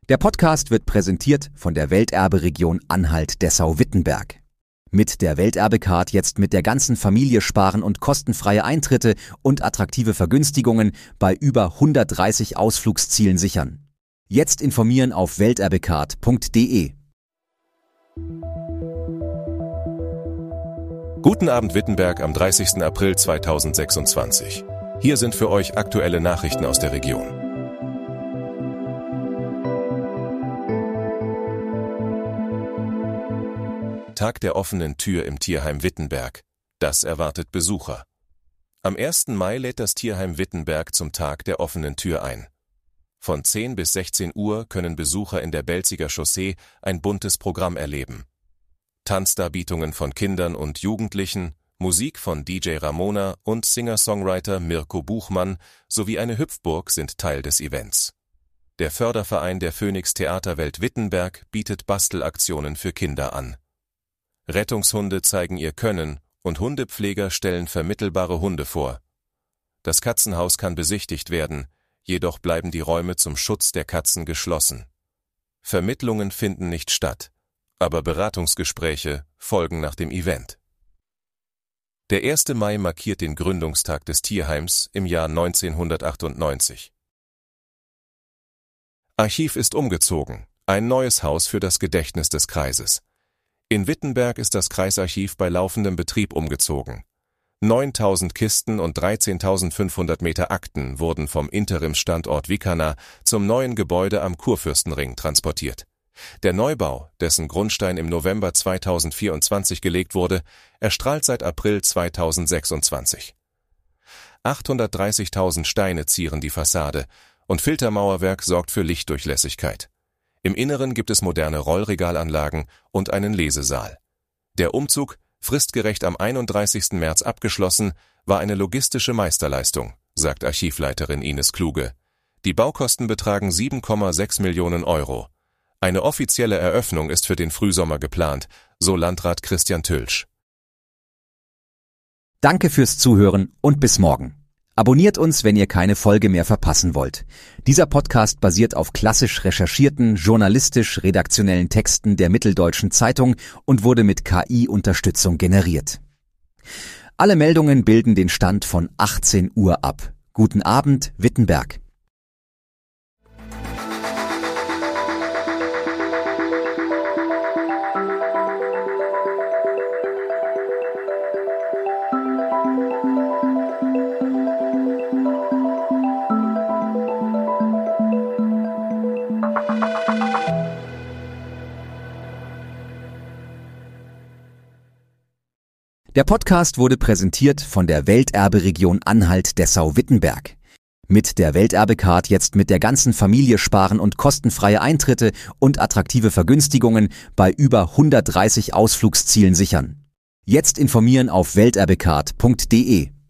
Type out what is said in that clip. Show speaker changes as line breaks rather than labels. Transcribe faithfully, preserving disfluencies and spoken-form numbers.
Der Podcast wird präsentiert von der Welterbe-Region Anhalt-Dessau-Wittenberg. Mit der Welterbe-Card jetzt mit der ganzen Familie sparen und kostenfreie Eintritte und attraktive Vergünstigungen bei über hundertdreißig Ausflugszielen sichern. Jetzt informieren auf welterbecard punkt de.
Guten Abend Wittenberg am dreißigsten April zweitausendsechsundzwanzig. Hier sind für euch aktuelle Nachrichten aus der Region. Tag der offenen Tür im Tierheim Wittenberg. Das erwartet Besucher. Am ersten Mai lädt das Tierheim Wittenberg zum Tag der offenen Tür ein. Von zehn bis sechzehn Uhr können Besucher in der Belziger Chaussee ein buntes Programm erleben. Tanzdarbietungen von Kindern und Jugendlichen, Musik von D J Ramona und Singer-Songwriter Mirko Buchmann sowie eine Hüpfburg sind Teil des Events. Der Förderverein der Phoenix Theaterwelt Wittenberg bietet Bastelaktionen für Kinder an. Rettungshunde zeigen ihr Können und Hundepfleger stellen vermittelbare Hunde vor. Das Katzenhaus kann besichtigt werden, jedoch bleiben die Räume zum Schutz der Katzen geschlossen. Vermittlungen finden nicht statt, aber Beratungsgespräche folgen nach dem Event. Der erste Mai markiert den Gründungstag des Tierheims im Jahr neunzehnhundertachtundneunzig. Archiv ist umgezogen, ein neues Haus für das Gedächtnis des Kreises. In Wittenberg ist das Kreisarchiv bei laufendem Betrieb umgezogen. neuntausend Kisten und dreizehntausendfünfhundert Meter Akten wurden vom Interimsstandort Wickana zum neuen Gebäude am Kurfürstenring transportiert. Der Neubau, dessen Grundstein im November zweitausendvierundzwanzig gelegt wurde, erstrahlt seit April zweitausendsechsundzwanzig. achthundertdreißigtausend Steine zieren die Fassade und Filtermauerwerk sorgt für Lichtdurchlässigkeit. Im Inneren gibt es moderne Rollregalanlagen und einen Lesesaal. Der Umzug, fristgerecht am einunddreißigsten März abgeschlossen, war eine logistische Meisterleistung, sagt Archivleiterin Ines Kluge. Die Baukosten betragen sieben Komma sechs Millionen Euro. Eine offizielle Eröffnung ist für den Frühsommer geplant, so Landrat Christian Tülsch.
Danke fürs Zuhören und bis morgen. Abonniert uns, wenn ihr keine Folge mehr verpassen wollt. Dieser Podcast basiert auf klassisch recherchierten, journalistisch-redaktionellen Texten der Mitteldeutschen Zeitung und wurde mit K I-Unterstützung generiert. Alle Meldungen bilden den Stand von achtzehn Uhr ab. Guten Abend, Wittenberg. Der Podcast wurde präsentiert von der Welterbe-Region Anhalt-Dessau-Wittenberg. Mit der Welterbe-Card jetzt mit der ganzen Familie sparen und kostenfreie Eintritte und attraktive Vergünstigungen bei über hundertdreißig Ausflugszielen sichern. Jetzt informieren auf welterbecard punkt de.